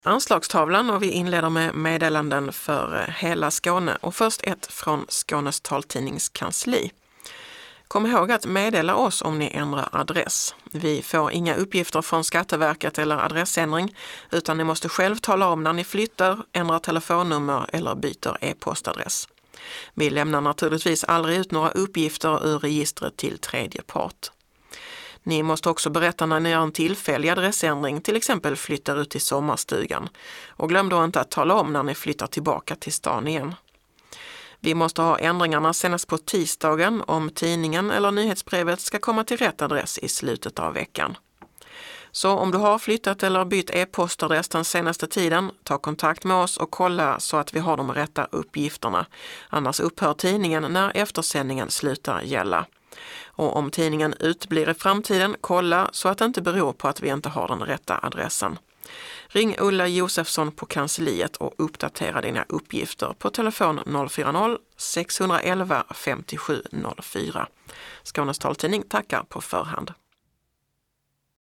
Anslagstavlan och vi inleder med meddelanden för hela Skåne och först ett från Skånes taltidnings kansli. Kom ihåg att meddela oss om ni ändrar adress. Vi får inga uppgifter från Skatteverket eller adressändring utan ni måste själv tala om när ni flyttar, ändrar telefonnummer eller byter e-postadress. Vi lämnar naturligtvis aldrig ut några uppgifter ur registret till tredje part. Ni måste också berätta när ni gör en tillfällig adressändring, till exempel flyttar ut till sommarstugan. Och glöm då inte att tala om när ni flyttar tillbaka till stan igen. Vi måste ha ändringarna senast på tisdagen om tidningen eller nyhetsbrevet ska komma till rätt adress i slutet av veckan. Så om du har flyttat eller bytt e-postadress den senaste tiden, ta kontakt med oss och kolla så att vi har de rätta uppgifterna. Annars upphör tidningen när eftersändningen slutar gälla. Och om tidningen utblir i framtiden, kolla så att det inte beror på att vi inte har den rätta adressen. Ring Ulla Josefsson på kansliet och uppdatera dina uppgifter på telefon 040-611 5704. Skånes taltidning tackar på förhand.